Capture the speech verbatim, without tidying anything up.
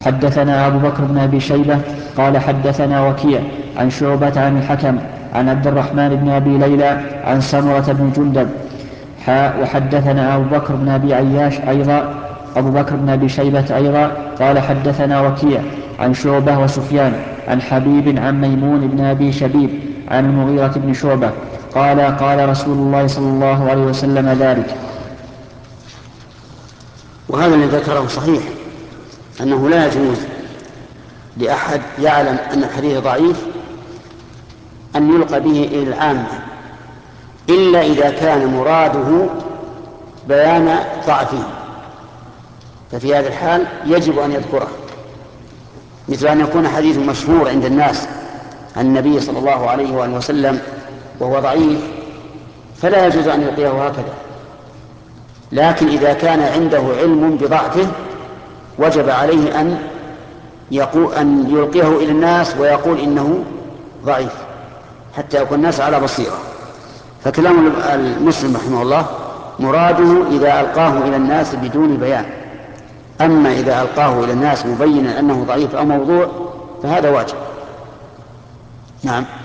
حدثنا أبو بكر بن أبي شيبة قال حدثنا وكيع عن شعبة عن الحكم عن عبد الرحمن بن أبي ليلى عن سمرة بن جندب حاء. وحدثنا أبو بكر بن أبي عياش أيضا أبو بكر بن أبي شيبة أيضا قال حدثنا وكيع عن شعبة وسفيان عن حبيب عن ميمون بن أبي شبيب عن المغيرة بن شعبة قال قال رسول الله صلى الله عليه وسلم ذلك. وهذا الذي ذكره صحيح، أنه لا يجوز لأحد يعلم أن الحديث ضعيف أن يلقى به إلى العامة إلا إذا كان مراده بيان ضعفه، ففي هذا الحال يجب أن يذكره، مثل أن يكون حديث مشهور عند الناس عن النبي صلى الله عليه وآله وسلم وهو ضعيف فلا يجوز أن يلقيه هكذا. لكن إذا كان عنده علم بضعفه وجب عليه أن يقول أن يلقيه إلى الناس ويقول إنه ضعيف حتى يكون الناس على بصيرة. فكلام المسلم رحمه الله مراده إذا ألقاه إلى الناس بدون بيان، أما إذا ألقاه إلى الناس مبينا أنه ضعيف أو موضوع فهذا واجب. نعم.